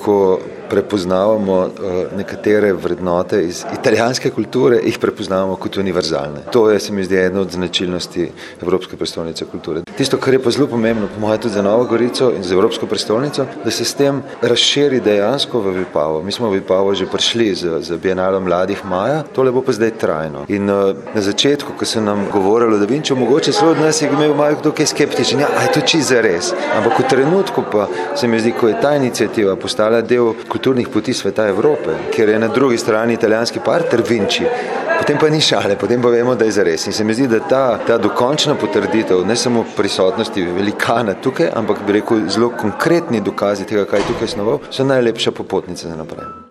ko prepoznavamo nekatere vrednote iz italijanske kulture, jih prepoznavamo kot univerzalne. To je, se mi zdi, ena od značilnosti Evropske prestolnice kulture. Tisto, kar je pa zelo pomembno, po mojem tudi za Novo Gorico in za Evropsko prestolnico, da se s tem razširi dejansko v Vipavo. Mi smo v Vipavo že prišli z Bienalo mladih maja, tole bo pa zdaj trajno. In na začetku, ko se nam govorilo, da Vinčo, mogoče celo od nas je imel malo kdo kaj skeptičen, ja, a je to čisto zares. Ampak v trenutku pa se mi zdi, ko je ta iniciativa postala del kulturnih poti sveta Evrope, kjer je na drugi strani italijanski partner Vinči, potem pa ni šale, potem pa vemo, da je zares. In se mi zdi, da ta dokončna potrditev, ne samo prisotnosti velikana tukaj, ampak bi rekel zelo konkretni dokazi tega, kaj je tukaj snoval, so najlepša popotnica za naprej.